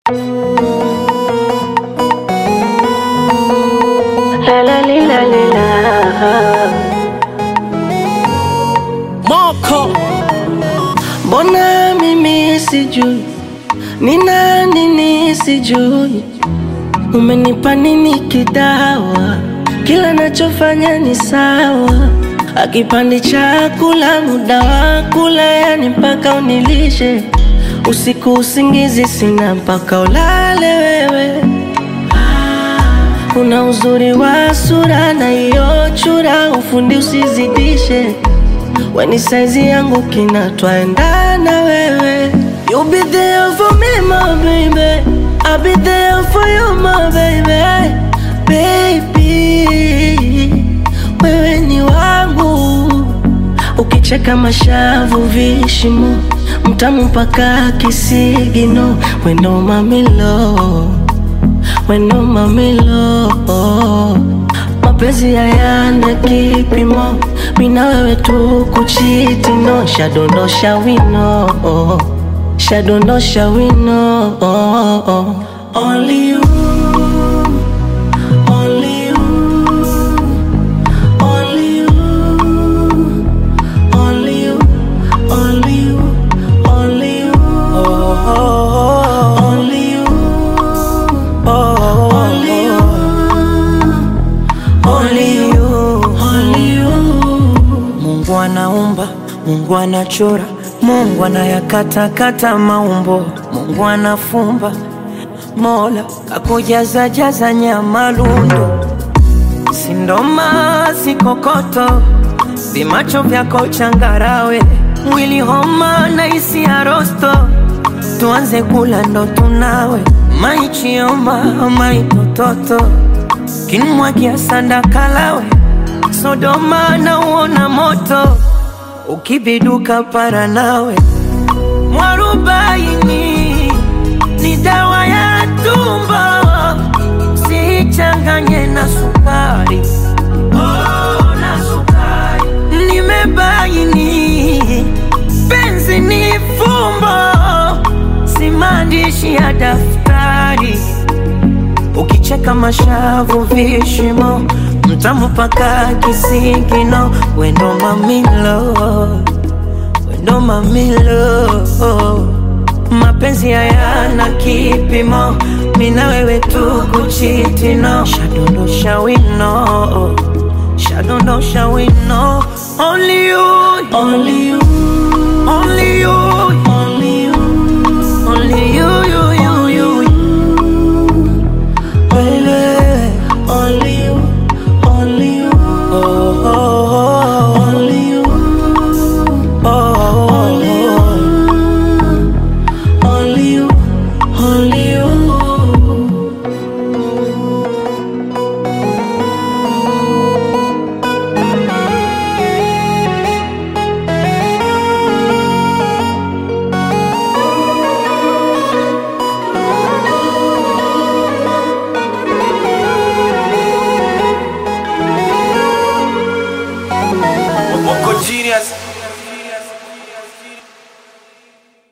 La la la la la. Moko, Mbona mimi sijui ni nani nisijui, umenipa nini kidawa, kila nachofanya ni sawa, akipandi chakula muda wa kula, yani mpaka unilishe, usiku usingizi sina mpaka ulale wewe. Una uzuri wa sura na iyo chura, ufundi usizidishe, weni saizi yangu kinatwaendana wewe. You be there for me my baby, I'll be there for you my baby. Baby, wewe ni wangu, ukicheka mashavu vishimo, mtamu mpaka kisigino. Wendo mamilo, wendo mamilo, mapenzi hayana kipimo, mina wewe tu kuchiti no. Shadondosha wino, shadondosha wino. Only you, only you, only you, only you, only you, only you, only you, only you, only you, only you. Mungu anaumba, Mungu anachora, Mungu anayakatakata maumbo, Mungu anafumba, Mola kakujaza jaza nyama lundo. Sindoma sikokoto, vimacho vyako changarawe, mwili homa na isi arosto, tuanze kula ndo tunawe. Maichioma maitototo, kinmwagia sanda kalawe, Sodoma na uona moto, ukibiduka para nawe. Mwarubaini ni dawa ya tumbo, sichanganye na sukari, oh na sukari. Nimebaini penzi ni fumbo, si maandishi ya daftari. Ukicheka mashavu vishimo, mtamu paka kisigino. Wendo mamilo, wendo mamilo, mapenzi hayana kipimo, mina wewe tu kuchiti no. Shadondosha wino, shadondosha wino. Only you, Only you,